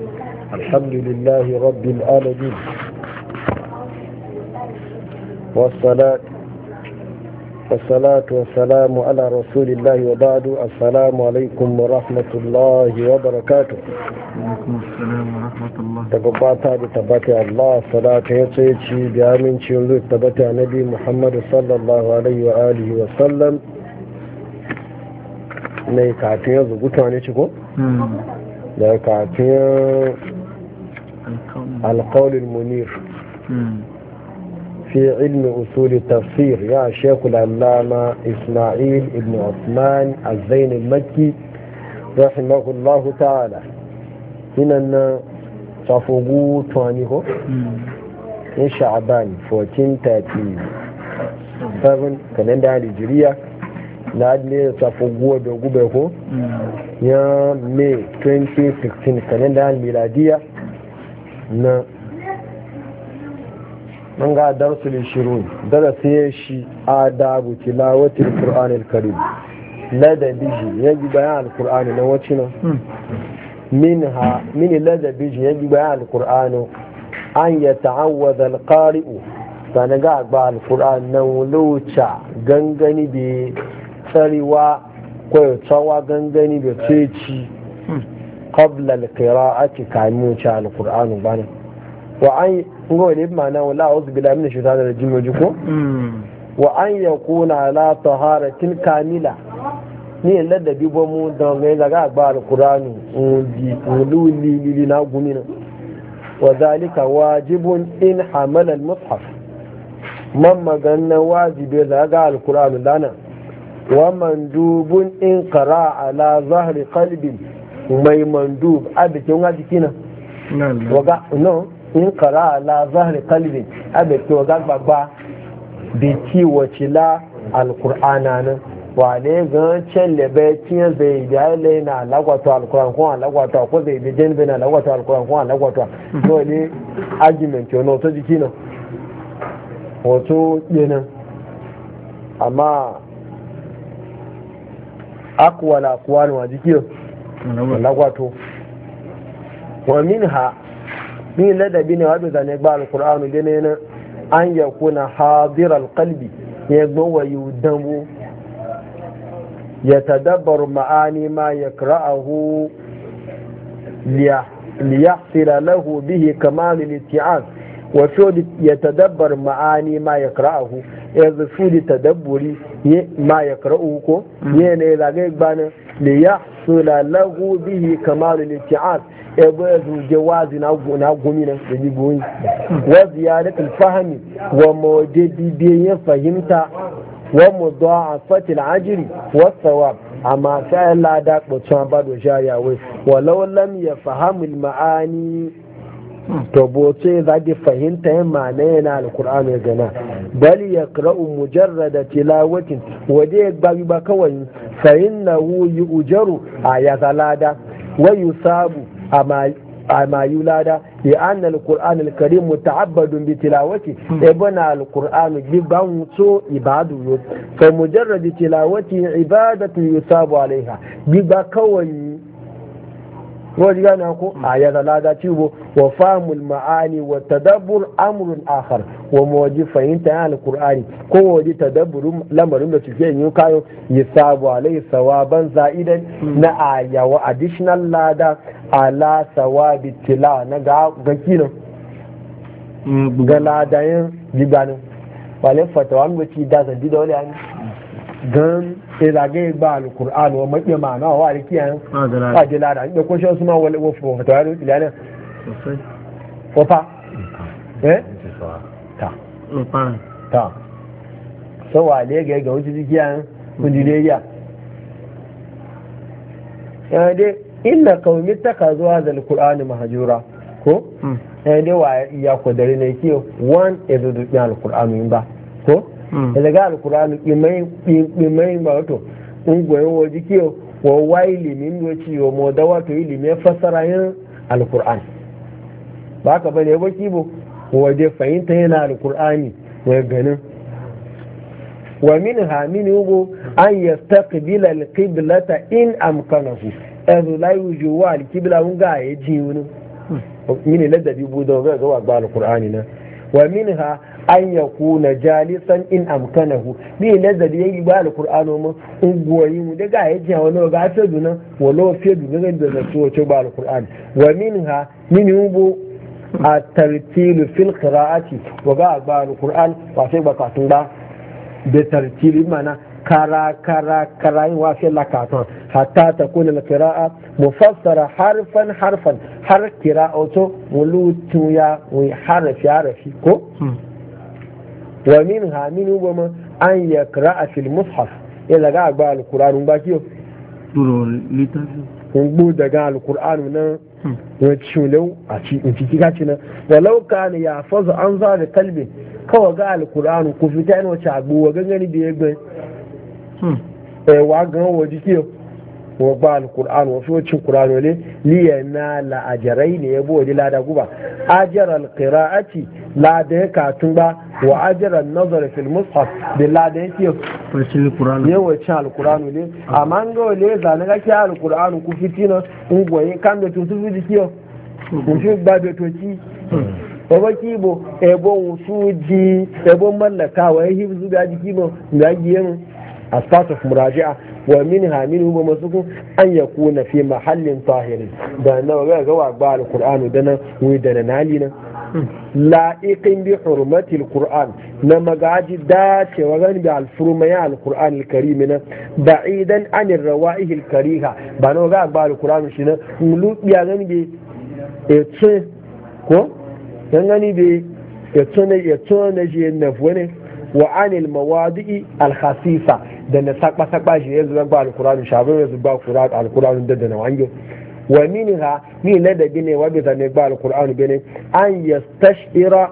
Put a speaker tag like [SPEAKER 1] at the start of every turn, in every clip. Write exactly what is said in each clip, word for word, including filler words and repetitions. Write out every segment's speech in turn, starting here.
[SPEAKER 1] الحمد لله رب العالمين والصلاة والصلاة والسلام على رسول الله وبعد. السلام عليكم ورحمة الله وبركاته.
[SPEAKER 2] وعليكم السلام ورحمة الله.
[SPEAKER 1] تقبعتا بتبتع الله صلاة يتشي بأمين شنو تبتع نبي محمد صلى الله عليه وآله وسلم. ne kafin yanzu gutuwa ne ciko? da kafin alkaunin munir fi ilmi usuli tafsir ya shekul allama ismail ibn osman azainin makki rahimahullahu ta'ala hinan na safogu tuwani ko? in sha'aban fourteen thirty-seven kalenda nigeria na ne tafi guwa da gube ko ya may twenty sixteen kalendar miladiya na man ga darsul shirun darasi ya shi adabu tilawatil qur'anil karim ladabi ya ji bayan alqur'ani na wacce minha min ladabi ya ji bayan alqur'ani an yata'awwadha alqari'u sanaga ba alqur'an nan wulucha gangani bi tsarewa ko tsawa gangani da ceci qabla al-qira'ati kamin cha al-qur'an bana wa an ngo ne ma'ana wala a'udhu billahi minash shaitanir rajim jiko wa an yakuna la taharatin kamila ni ladabi bo mu da ga daga ba al-qur'an di ululi lili na gumina wa zalika wajibun in hamala al-mushaf man magana wajibi daga al-qur'an lana ومندوب إن قرأ على ظهر قلب ما مندوب أبت يوم هذا كنا وقع no إن قرأ على ظهر قلب أبت وقع بابا بيتي وشلا القرآن أنا وعليه قال شل بيتي زي جاي لنا لقطة القرآن كون لقطة كون زي بيجن بنا لقطة القرآن كون لقطة no ليه argument يو no تجي كنا وتو ينا أما akwala akwani wa jikiyo lagwato wa minha min ladabi ne wadda zane gba alkur'anu gane na an yakuna hadir alqalbi ya gbawa yudamu ya tadabbaru ma'ani ma yakra'ahu liyahsila lahu bihi kamal al-itti'az wa fi yatadabbar ma'ani ma yakra'ahu yanzu su da tadabburi ma ya kara'u ko ne ne zagaye gbana da ya sula lahu bihi kamalu liti'ad ebe ya zuje wazi na gomina da jigoyi wa ziyadatul fahmi wa mawjadidiyan fahimta wa mudha'afatil ajri wa thawab amma sai lada bocin bado shayawai walau lam yafhamul ma'ani to boce za ki fahimta yin ma'ana yana alkur'an ya gana bali ya kra'u mujarrada tilawatin wadda ya gbabi ba kawai fahim na wuyi ujaru a ya lada wayu sabu a mayu lada ya an alkur'an alkarim muta'abbadun bi tilawati ibana alkur'an bi ban so ibadu yo fa mujarradi tilawati ibadatu yusabu alaiha bi ba kawai wani gana ko a ya zalada cibo wa famul ma'ani wa tadabbur amrun akhar wa mawaji fahimta ya alqur'ani ko waje tadabburun lamarin da suke yin kayo yasabu alai sawaban za'idan na aya wa additional lada ala sawabi tila na ga ga kino ga ladayin gibanin wale fatawa mu ci da zan da wani an gan ilage ba alkur'an wa maƙi ma'ana wa alikiyan a jila da inda kun shan suna wani wafi fata yaro ilanin wafa eh ta ta so wa ne ga ga wuce jikiyan kundineriya yana dai inna kawai taka zuwa da alkur'an mahajura ko yana dai wa ya kwadari na kiyo one ezo dukkan alkur'an ba ko daga alkur'ani kimai ba wato ungoyin waje kiyo wa wa ilimin wace wa moda wato ilimin fasara yin alkur'an ba ka bane ba kibo waje fahimta yana alkur'ani wa ganin wa minha min yugo an yastaqbila alqiblata in amkanahu azu la yuju wa alqibla mun ga yaji wani mini ladabi budo ga ga ba alqur'ani na wa minha an yakuna jalisan in amkanahu bi ladabi yayi ba alqur'ano mu ungoyi mu daga yaji wani ga fedu na wala fedu ga da so ce ba alqur'ani wa minha min ubu at-tartil fil qira'ati wa ga ba alqur'an ba sai ba katun ba da tartili mana kara kara kara yin wafi lakatan hatta ta kuna kira'a mufassara harfan harfan har kira'oto mulutun ya wai harafi harafi ko wa min ha min goma an ya kira'a fil mushaf ya daga agba alkur'anu ba kiyo
[SPEAKER 2] duro litafi
[SPEAKER 1] kun daga alkur'anu nan wani cilau a ciki gaci nan walau ka ne ya faza an zara kalbin kawai ga alkur'anu ku fita yana wace abu wa gangani da ya gani wa gan wa jikiyo wa ba alquran wa fi wacin qur'ano ne liyana la ajrai ne yabo wadi lada guba ajra alqira'ati la da ka tuba wa ajra an-nazar fi al-mushaf bil la da yake
[SPEAKER 2] wacin qur'ano
[SPEAKER 1] ne wacin alqur'ano ne amma ga wale za na ga ki alqur'ano ku fitina ungoyin kan da to su jikiyo ku fi ba da toki baba kibo ebo suji ebo mallaka wa hifzu da jiki mo da giyen as part of muraji'a wa minha minhu ba masuku an yakuna fi mahallin tahirin da na ga ga wa ba alqur'anu da nan wi da na nali nan la'iqin bi hurmati alqur'an na magaji da ce wa gani bi alfurma ya alqur'an alkarim na ba'idan an arwa'ih alkariha ba na ga ba alqur'anu shi na mulu biya gani bi e ko dan gani bi ya tsone ya tsone je na wani wa anil mawadi'i al-khasisa da na sakba sakba shi yanzu ba al-Qur'an shabin yanzu ba al-Qur'an da da na wange wa minha ni ladabi ne wa bi zane ba al-Qur'an bane an yastashira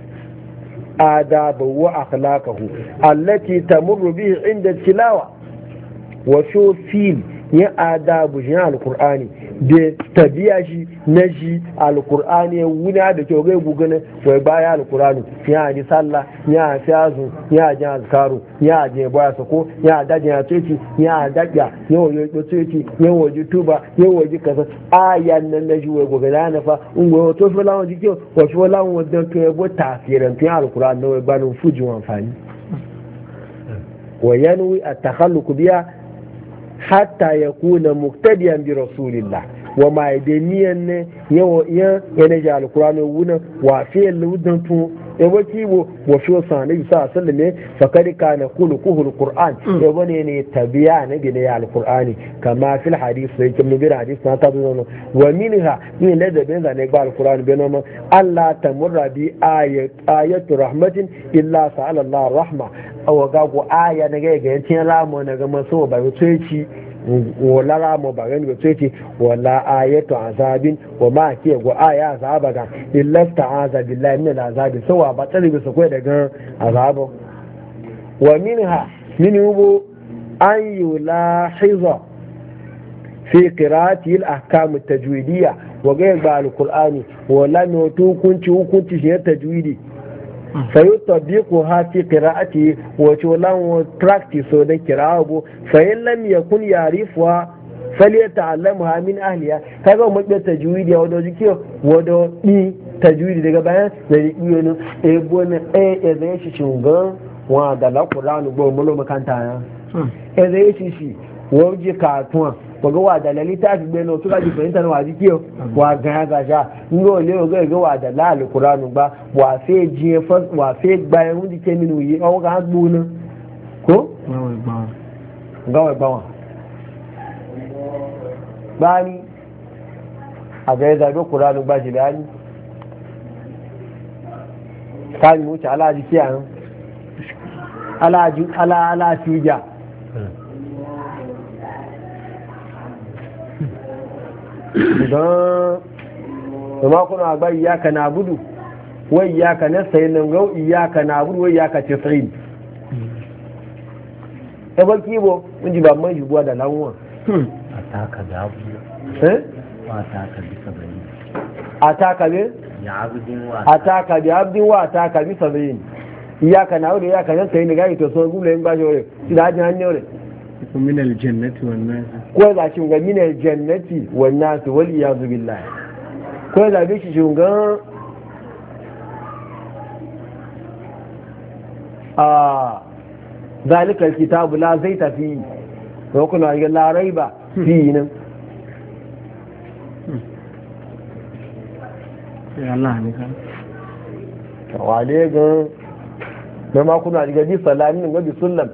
[SPEAKER 1] adabu wa akhlaqahu allati tamurru bihi inda tilawa wa shu fil ya adabu shi al-Qur'ani da tabiya shi na shi alkur'ani wuna da kyau gai gugana wai baya alkur'ani ya ji sallah ya fi azu ya ji azkaru ya ji baya sako ya daji ya tsoci ya daga ya waje tsoci ya waje tuba ya waje kasa ayan nan na shi wai gugana na fa in goyo to fi lawan jikin wa fi lawan wadda to ya bo tasirin tun alkur'ani na wai banin fujin amfani wa yanwi at-takhalluq biya hatta ya kuna muktadiyan bi rasulillah wa ma idaniyan ne yawo yan yana ji alkurani wuna wa fi ludan tu e waki bo wa fi san nabi sallallahu alaihi wasallam fa kad kana khuluquhu alquran e bane ne tabiya ne bi ne alqurani kama fil hadith sai kin bi hadith na ta zo wa minha ni ne da ben ne ba alqurani be no Allah tamurra bi ayat ayatu rahmatin illa sa'ala Allah rahma aw ga go aya ne ga ga yancin ramo ne ga maso ba sai ci wala ramo ba gani ba sai ce wala ayatu azabin wa ma ke go aya azaba ga illa ta'aza billahi min azabi sawa ba tsari bisa kai daga azabo wa minha min yubu an yulahiza fi qira'ati al-ahkam at-tajwidiyya wa ghayr al-qur'ani wa lam yukunci hukunci shi tajwidi فيطبقها في قراءته وشولان practice وده قراءه فإن لم يكن يعرفها فليتعلمها من أهلها هذا هو مجمع تجويد ودو جيكيو ودو إي تجويد دقا بيان ذلك يونو إبون إي إذا يشيشنغان وعدا لا قرآن بو ملو مكانتا إذا يشيشي ووجي كاتوان waga wa da lalita ta beno suka ji fahimtar wa jikiyo wa ga ga sha ngo le ga ga wa da lal qur'anu ba wa fe ji fa wa fe bayan wuji ke minu yi o ga gbuna ko ga wa ba bani a ga da ga qur'anu ba ji bani kan mu ta ala jikiya ala ji ala ala fija don kuma kuna ba iyaka na gudu wai iyaka na sayi nan gau iyaka na gudu wai iyaka ce sayi e ba kibo mun ji ba man jubuwa da lanwa
[SPEAKER 2] ataka da abu
[SPEAKER 1] eh
[SPEAKER 2] ataka bi sabani
[SPEAKER 1] ataka be
[SPEAKER 2] ya abdin wa
[SPEAKER 1] ataka bi abdin wa ataka bi sabani iyaka na gudu iyaka na sayi ne ga to so gule in ba jore shi da hajin hanyar
[SPEAKER 2] min aljannati wan nas
[SPEAKER 1] ko za shi ga min aljannati wan nas wal iyaz billah ko da bi shi shugan a zalikal kitabu la zai tafi ko kuna ga la raiba fi nan
[SPEAKER 3] sai Allah ne kan
[SPEAKER 1] wale ga na ma kuna ga bi salamin ga bi sallam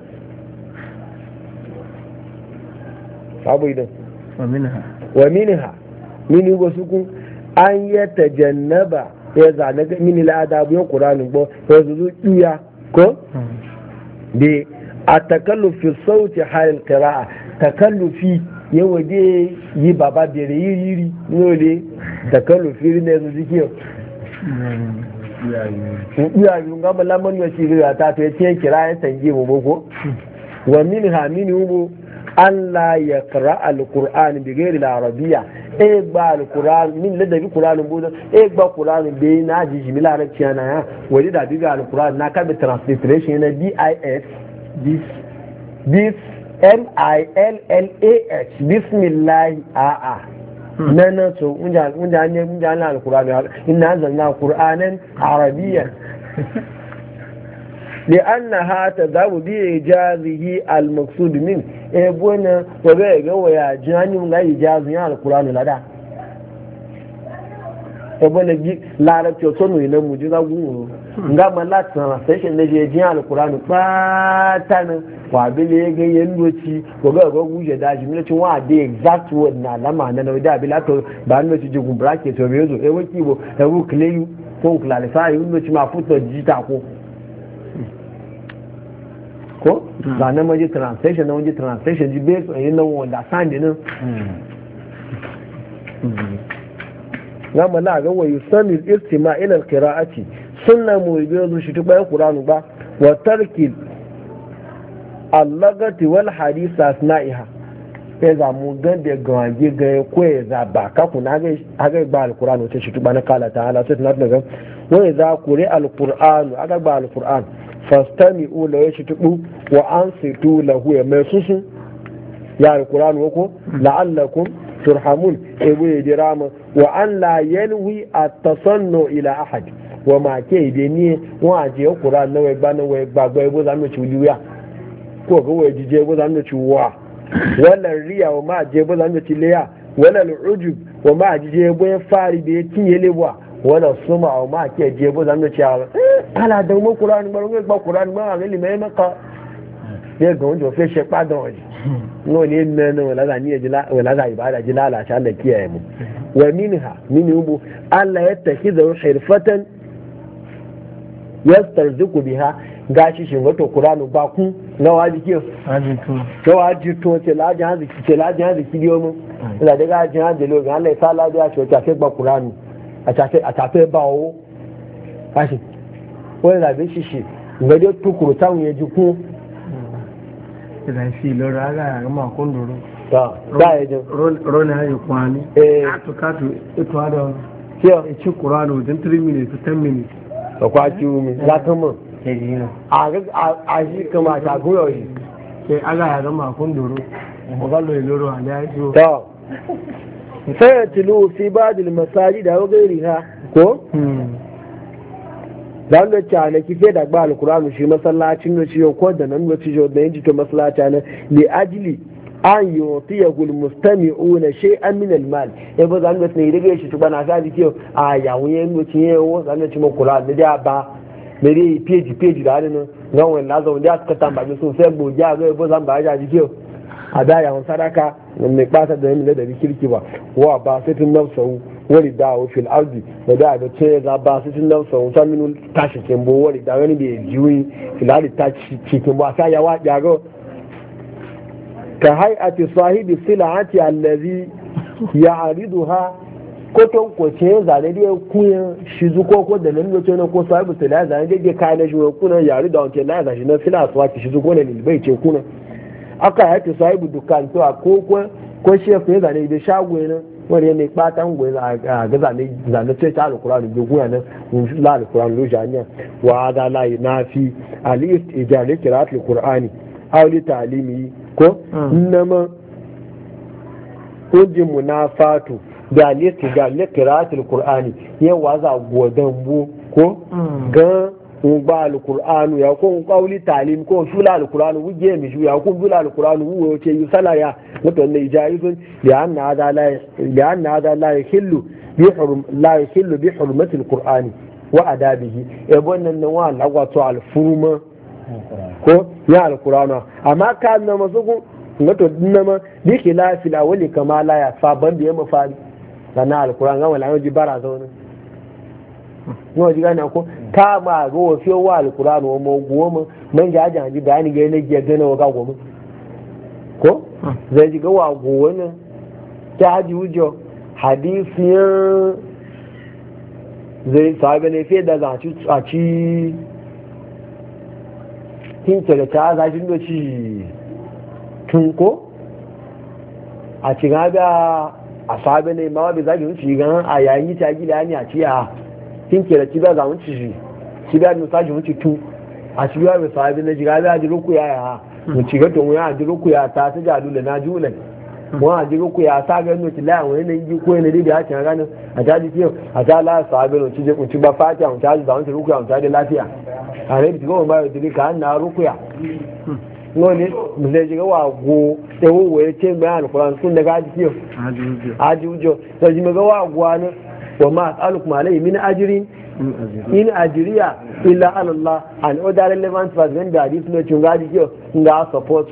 [SPEAKER 1] abu idan
[SPEAKER 3] wa minha
[SPEAKER 1] wa minha mini wasu kun an ya tajannaba ya zane mini la'adabu ya qur'anin bo ya zuzu iya ko bi a takallufi sauti halin qira'a takallufi ya waje yi baba bere yiri yiri nole takallufi ne zuzu kiyo iya yi ga malaman ya ci ga ta to ya ce kira ya tangi mu boko wa minha mini ubu an la ya kara al-Qur'an bi gairi al-Arabiyya e gba al-Qur'an min da bi Qur'an budo e gba Qur'an be na ji jimi larabci na ya wani da bi al-Qur'an na ka bi transliteration na B I S this this M I L L A H bismillah a a nan nan so unja unja ne unja na al-Qur'an inna anzalna Qur'anan Arabiyyan لأنها تذهب بإجازه المقصود منه إبونا وبيغا ويا جاني من إجازه القرآن لدى إبونا جي لا رأيك يصنو إلى مجيزة قوله ngama la translation da je jiya alqur'ani fatan wa bile ga yandoci ko ga ga guje da shi milacin wa da exact word na lama na da bila to ba no ci jigun bracket to bezo e waki bo e wo clear ko clarify no ci ma futo digital ko ko ga nan maji translation na waje translation ji based on yin nan wanda sandi nan ngama la ga wa yusanni al-istima' ila al-qira'ati sunna mu biyo zu shi tuba Qur'anu ba wa tarki al-lagati wal hadith asna'iha sai za mu ga da gawaje ga ko ya za ba ka kuna ga aga ba al-Qur'anu sai shi tuba na kala ta'ala sai na ga wa za quri al-Qur'anu aga ba al-Qur'an fastami'u la yashtubu wa ansitu lahu ya mai susu ya al-Qur'anu ko la'allakum turhamun ebu yadirama wa an la yalwi at-tasannu ila ahad wa ma ke de ni wa je Qur'an na we gba na we gbagbo ebo za no chi liwa ko go we jije ebo za no chi wa wala riya wa ma je ebo za no chi leya wala al-ujub wa ma jije ebo fari be tinye lewa wala suma wa ma ke je ebo za no chi ala da mo Qur'an ba ngo gba Qur'an ma ga li me maka ye go jo fe se padon ji no ni nana wala ga ni jila wala ga ibada jila la sha Allah kiyaye mu wa minha min yubu alla yattakhidhu hirfatan yastarzuku biha gashi shin wato Qur'anu ba ku na waji kiyo
[SPEAKER 3] ajin to
[SPEAKER 1] to waji to ce lajin hazi ce lajin hazi kidiyo mu da daga ajin hazi lo ga Allah ya sala da shi ta fe ba Qur'anu a ta fe a ta fe ba o kashi wani da be shi shi ga dai tukuru tan ya ji ku
[SPEAKER 3] da shi lo raga ga ma kondoro
[SPEAKER 1] ta da ya ji
[SPEAKER 3] ro na yi kwani
[SPEAKER 1] eh
[SPEAKER 3] to ka to ito ada
[SPEAKER 1] kiyo
[SPEAKER 3] e ci Qur'anu within three minutes to ten minutes
[SPEAKER 1] da kwaki mi za ka mun
[SPEAKER 3] sai dino
[SPEAKER 1] a ga a shi kama ta goyo shi
[SPEAKER 3] sai aga ya ga ma kondoro ko ga lo loro a ya to
[SPEAKER 1] to sai ya tilu fi badil masajid da gairiha ko dan da ta ne kife da gba alqur'ani shi masallacin da ciyo ko da nan da ciyo da yanji to masallaci ne li ajli an yutiyahu almustami'una shay'an min almal e ba zan da ne rige shi to bana ga dikiyo a yawun yan da ciyo wo zan da ci qur'ani da ba mere page page da nan ga wannan lazo da aka tambaye su sai goja ga ba zan ba ja dikiyo a da yawun sadaka mai bata da yin da kirki ba wa ba sai tun nafsu wari da wa fil ardi da da da ce za ba su tun nan sau san minu tashi kin bo wari da wani bai jiwi fil ardi tashi cikin ba sai ya wa ya go ka hay'ati sahibi silati allazi ya'riduha ko ton ko ce zane da kuya shi zuko ko da nan lokaci ne ko sahibi silati zane da kai na shi ko na yari da wanke na ga shi na sila suwa shi zuko ne bai ce kuna aka hay'ati sahibi dukan to ko ko ko shefu ne zane da shago ne wani ne kpatan gwai a ga zane ce ta alkurani bai guya nan la alkurani lo jami'a wa da la na fi alist ijari kirat alkurani auli talimi ko nama ujin munafatu da listi da liqiratul qur'ani yawa za godan bu ko ga ba alqur'anu ya ko qawli talim ko shula alqur'anu wuje mi shu ya ko bula alqur'anu wo ce yusala ya wato ne jaizun ya anna hada la ya anna hada la yahillu bi hurm la yahillu bi hurmati alqur'ani wa adabihi e wannan nan wa lagwato alfuruma ko ya alqur'ana amma ka na mazugu wato dinama bi khilafi alawli kama la ya fa ban da ya mafari sana alqur'an ga wala ji bara zauna yau ji gane ko ta ma ga wasu wa alqur'an wa goma man ga ajan ji bayani ga ne ga gane wa ga goma ko zai ji ga wa goma ta ji wujo hadisiyan zai sahabe ne fiye da zaci a ci hince da ta zaci doci tun ko a ci gaba a sahabe ne ma bai zaki wuce gan a yayin yi ta gida ne a ci a hince da ci ba za wuce shi ci ba da sashi wuce tun a ci ba bai sahabe ne ji gaba a ji ruku ya ya mu ci ga tun ya ji ruku ya ta ta jadu da na julan wọn àdúró kó yà sáàgẹ́ ní òtìlẹ́ àwọn ẹni yí kó ẹni débi àti àgá ní àjáde tí àjá láàṣọ abẹ́rẹ́ òtí jẹ́ òtí gba fáàtì àwọn tààdì àwọn tìrúkú àwọn tààdì láfíà ààrẹ ibi tí wọ́n bá yọ̀tìlẹ́ kà á nà á rúkú yà wọ́n ní mùsùlùmí wà go ewu wo etí ẹgbẹ́ àlùkùrọ̀ fún nẹ́gà àti tíọ̀ àdìwújọ lọ́jìmẹ́gẹ́ wà go àná wọ́n máa alùpùpù àlẹ́ yìí mí ní ajírí in ajiriya illa alallah and other relevant facts when the hadith no chunga di yo nga support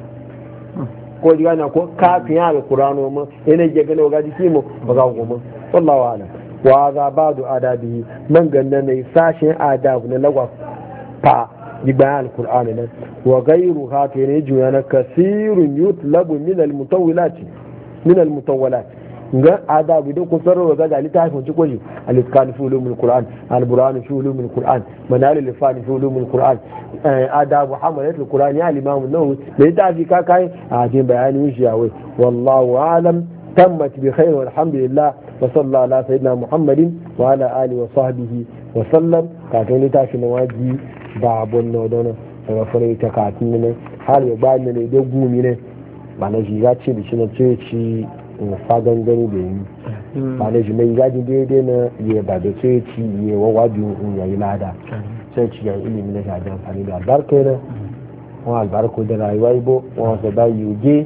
[SPEAKER 1] ko diga na ko kafin ya alqur'ano mu ene je gane ga di kimo ba ga goma wallahu a'lam wa za ba'du adabi man ganna ne sashin adab ne lagwa fa di bayan alqur'ani nan wa ghayru haka ne juya na kasirun yutlabu min almutawwilat min almutawwalat ga adabu da kusarwa ga da littafin ci koji al-iskan fi ulumul qur'an al-burhan fi ulumul qur'an manal al-ifan fi ulumul qur'an adabu hamalatul qur'an ya al-imam an-nawawi da littafi ka kai a jin bayanin shi yawai wallahu a'lam tammat bi khair walhamdulillah wa sallallahu ala sayyidina muhammadin wa ala alihi wa sahbihi wa sallam ka to littafi na waji ba abun no dono daga fara ta katin ne har ya ba ne da gumi ne ba na ji ya ce da shi na ce ci fagan gani da yi ba na shi mai gaji daidai na ya ba da sai ci ya wawaju ya yi lada sai ci ya ilimi na shaɗin amfani da albarka yana wani albarka da rayuwa ibo wani su ba yi uge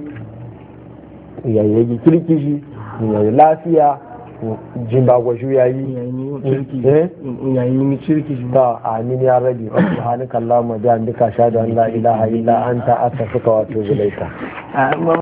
[SPEAKER 1] ya yi kirkishi ya yi lafiya jin ba gwashu ya yi ya yi ni kirkishi ta amin ya rabi wasu hannun kallon ma da an duka shaɗin la ilaha illa an ta asa suka wato zulaika